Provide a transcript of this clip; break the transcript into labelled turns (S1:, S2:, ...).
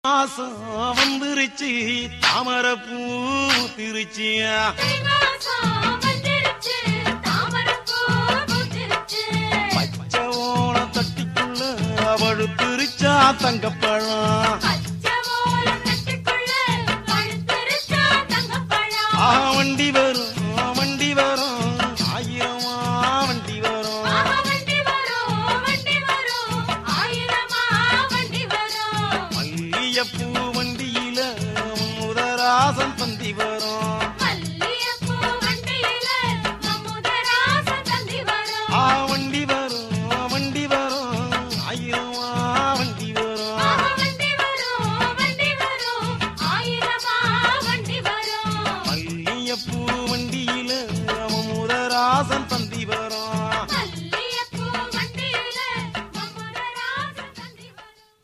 S1: மாசம் வந்துருச்சு தாமரப்பூ திருச்சியா பச்சை ஓணம் தட்டிக்குள்ள அவளு திருச்சா தங்கப்பழம் வண்டி வரும் ஆயிரமா வண்டி வரும் மல்லியப்பூ